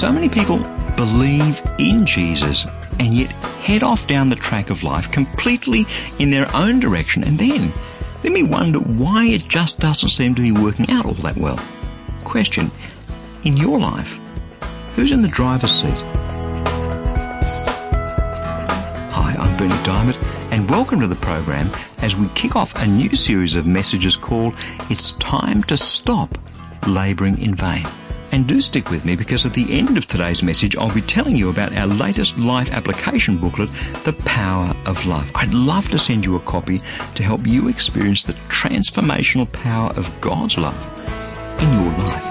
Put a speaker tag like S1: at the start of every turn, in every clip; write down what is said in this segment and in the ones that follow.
S1: So many people believe in Jesus and yet head off down the track of life completely in their own direction, and then we wonder why it just doesn't seem to be working out all that well. Question: in your life, who's in the driver's seat? Hi, I'm Bernie Diamond, and welcome to the program as we kick off a new series of messages called It's Time to Stop Labouring in Vain. And do stick with me, because at the end of today's message I'll be telling you about our latest life application booklet, The Power of Love. I'd love to send you a copy to help you experience the transformational power of God's love in your life.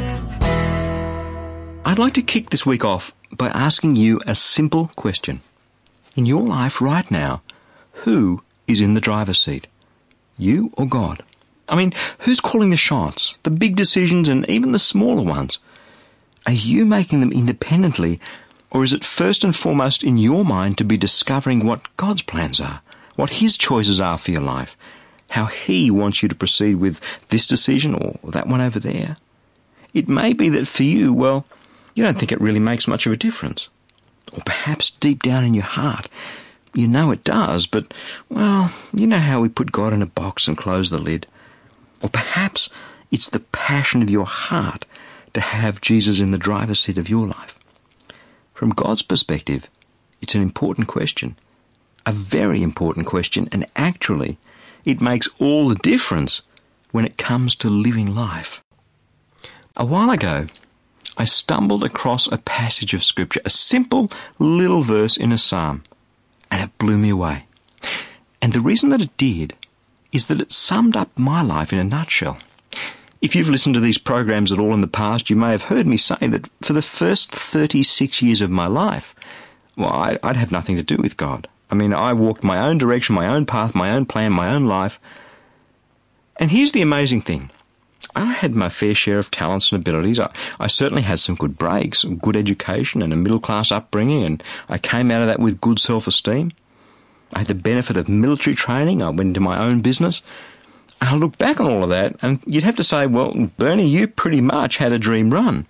S1: I'd like to kick this week off by asking you a simple question. In your life right now, who is in the driver's seat? You or God? I mean, who's calling the shots, the big decisions and even the smaller ones? Are you making them independently, or is it first and foremost in your mind to be discovering what God's plans are, what His choices are for your life, how He wants you to proceed with this decision or that one over there? It may be that for you, well, you don't think it really makes much of a difference. Or perhaps deep down in your heart, you know it does, but, well, you know how we put God in a box and close the lid. Or perhaps it's the passion of your heart to have Jesus in the driver's seat of your life. From God's perspective, it's an important question, a very important question, and actually it makes all the difference when it comes to living life. A while ago, I stumbled across a passage of Scripture, a simple little verse in a psalm, and it blew me away. And the reason that it did is that it summed up my life in a nutshell. If you've listened to these programs at all in the past, you may have heard me say that for the first 36 years of my life, well, I'd have nothing to do with God. I mean, I walked my own direction, my own path, my own plan, my own life. And here's the amazing thing. I had my fair share of talents and abilities. I certainly had some good breaks, good education and a middle-class upbringing, and I came out of that with good self-esteem. I had the benefit of military training. I went into my own business. I look back on all of that, and you'd have to say, well, Bernie, you pretty much had a dream run.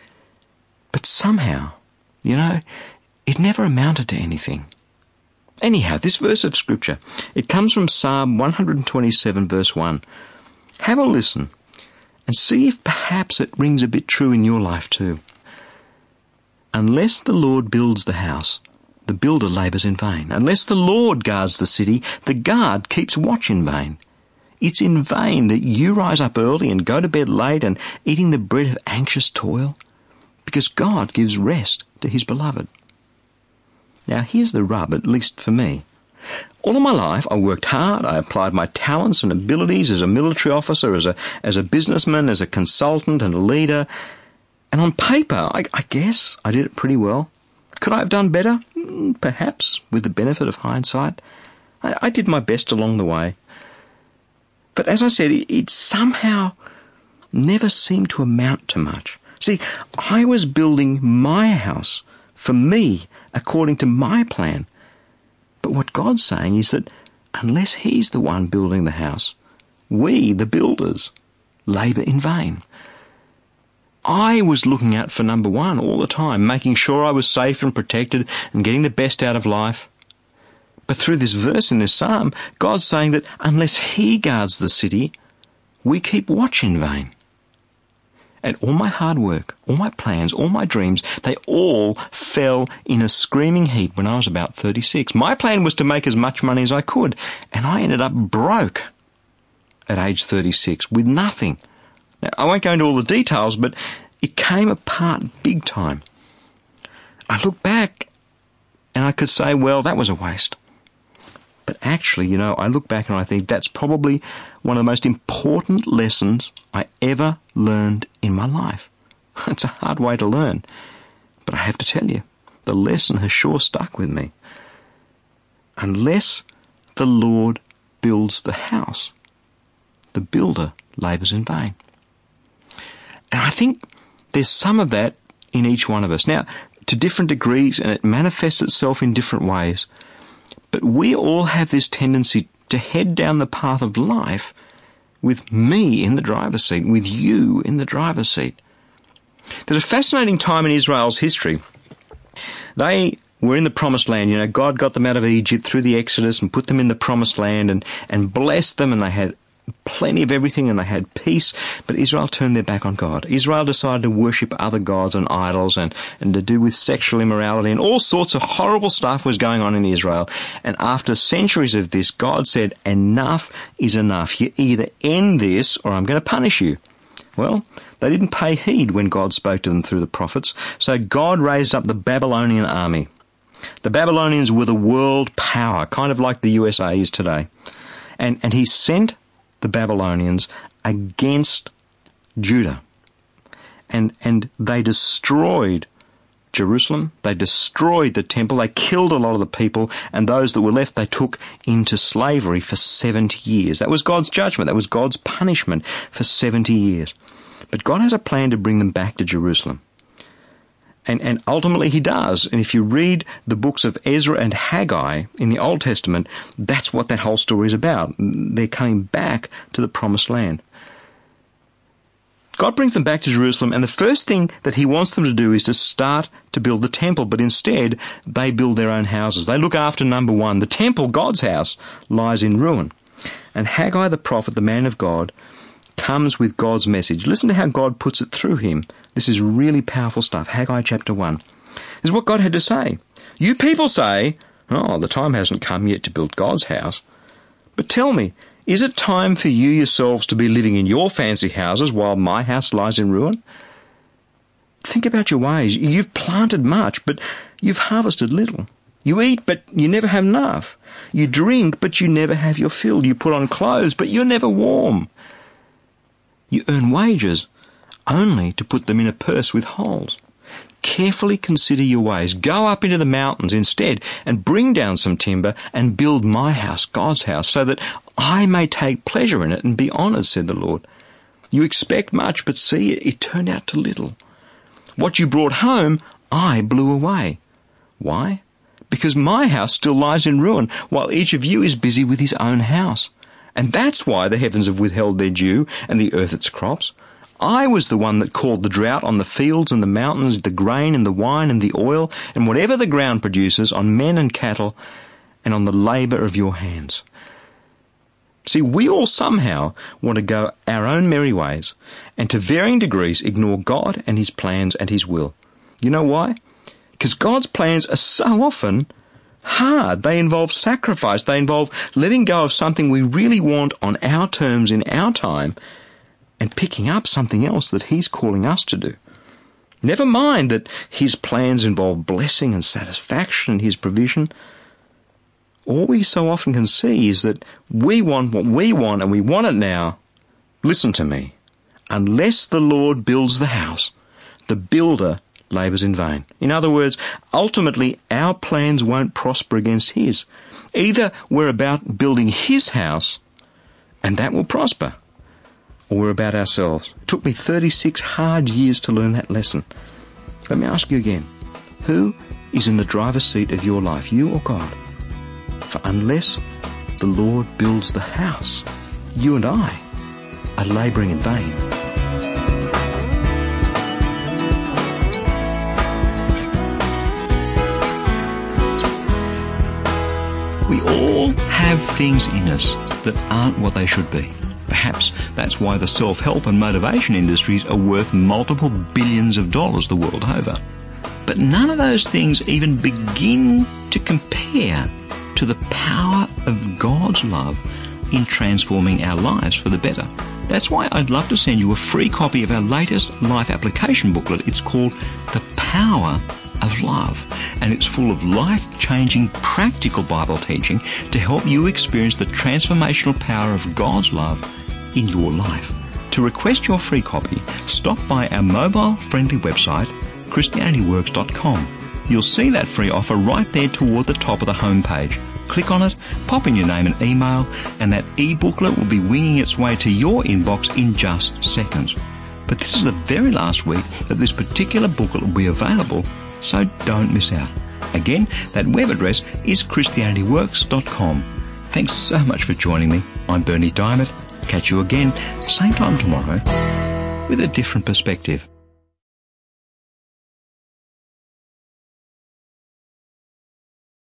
S1: But somehow, you know, it never amounted to anything. Anyhow, this verse of Scripture, it comes from Psalm 127, verse 1. Have a listen and see if perhaps it rings a bit true in your life too. Unless the Lord builds the house, the builder labours in vain. Unless the Lord guards the city, the guard keeps watch in vain. It's in vain that you rise up early and go to bed late and eating the bread of anxious toil, because God gives rest to His beloved. Now here's the rub, at least for me. All of my life I worked hard. I applied my talents and abilities as a military officer, as a businessman, as a consultant and a leader. And on paper, I guess I did it pretty well. Could I have done better? Perhaps, with the benefit of hindsight. I did my best along the way. But as I said, it somehow never seemed to amount to much. See, I was building my house for me, according to my plan. But what God's saying is that unless He's the one building the house, we, the builders, labour in vain. I was looking out for number one all the time, making sure I was safe and protected and getting the best out of life. But through this verse in this psalm, God's saying that unless He guards the city, we keep watch in vain. And all my hard work, all my plans, all my dreams, they all fell in a screaming heap when I was about 36. My plan was to make as much money as I could, and I ended up broke at age 36 with nothing. Now, I won't go into all the details, but it came apart big time. I look back and I could say, well, that was a waste. But actually, you know, I look back and I think that's probably one of the most important lessons I ever learned in my life. It's a hard way to learn, but I have to tell you, the lesson has sure stuck with me. Unless the Lord builds the house, the builder labours in vain. And I think there's some of that in each one of us. Now, to different degrees, and it manifests itself in different ways. But we all have this tendency to head down the path of life with me in the driver's seat, with you in the driver's seat. There's a fascinating time in Israel's history. They were in the Promised Land. You know, God got them out of Egypt through the Exodus and put them in the Promised Land and blessed them, and they had plenty of everything and they had peace. But Israel turned their back on God. Israel decided to worship other gods and idols and to do with sexual immorality, and all sorts of horrible stuff was going on in Israel. And after centuries of this, God said, enough is enough. You either end this or I'm going to punish you. Well, they didn't pay heed when God spoke to them through the prophets. So God raised up the Babylonian army. The Babylonians were the world power, kind of like the USA is today. And he sent the Babylonians against Judah. And they destroyed Jerusalem. They destroyed the temple. They killed a lot of the people, and those that were left they took into slavery for 70 years. That was God's judgment. That was God's punishment for 70 years. But God has a plan to bring them back to Jerusalem. And ultimately he does. And if you read the books of Ezra and Haggai in the Old Testament, that's what that whole story is about. They're coming back to the Promised Land. God brings them back to Jerusalem, and the first thing that he wants them to do is to start to build the temple, but instead they build their own houses. They look after number one. The temple, God's house, lies in ruin. And Haggai the prophet, the man of God, comes with God's message. Listen to how God puts it through him. This is really powerful stuff. Haggai chapter 1. This is what God had to say. You people say, oh, the time hasn't come yet to build God's house. But tell me, is it time for you yourselves to be living in your fancy houses while my house lies in ruin? Think about your ways. You've planted much, but you've harvested little. You eat, but you never have enough. You drink, but you never have your fill. You put on clothes, but you're never warm. You earn wages, only to put them in a purse with holes. Carefully consider your ways. Go up into the mountains instead and bring down some timber and build my house, God's house, so that I may take pleasure in it and be honoured, said the Lord. You expect much, but see, it turned out to little. What you brought home, I blew away. Why? Because my house still lies in ruin, while each of you is busy with his own house. And that's why the heavens have withheld their dew and the earth its crops. I was the one that called the drought on the fields and the mountains, the grain and the wine and the oil, and whatever the ground produces, on men and cattle, and on the labour of your hands. See, we all somehow want to go our own merry ways, and to varying degrees ignore God and his plans and his will. You know why? Because God's plans are so often hard. They involve sacrifice. They involve letting go of something we really want on our terms in our time and picking up something else that he's calling us to do. Never mind that his plans involve blessing and satisfaction and his provision. All we so often can see is that we want what we want and we want it now. Listen to me. Unless the Lord builds the house, the builder labours in vain. In other words, ultimately our plans won't prosper against his. Either we're about building his house, and that will prosper, or we're about ourselves. It took me 36 hard years to learn that lesson. Let me ask you again. Who is in the driver's seat of your life, you or God? For unless the Lord builds the house, you and I are labouring in vain. We all have things in us that aren't what they should be. Perhaps that's why the self-help and motivation industries are worth multiple billions of dollars the world over. But none of those things even begin to compare to the power of God's love in transforming our lives for the better. That's why I'd love to send you a free copy of our latest life application booklet. It's called The Power of Love, and it's full of life-changing practical Bible teaching to help you experience the transformational power of God's love in your life. To request your free copy, stop by our mobile-friendly website, ChristianityWorks.com. You'll see that free offer right there toward the top of the homepage. Click on it, pop in your name and email, and that e-booklet will be winging its way to your inbox in just seconds. But this is the very last week that this particular booklet will be available, so don't miss out. Again, that web address is ChristianityWorks.com. Thanks so much for joining me. I'm Bernie Diamond. Catch you again, same time tomorrow, with a different perspective.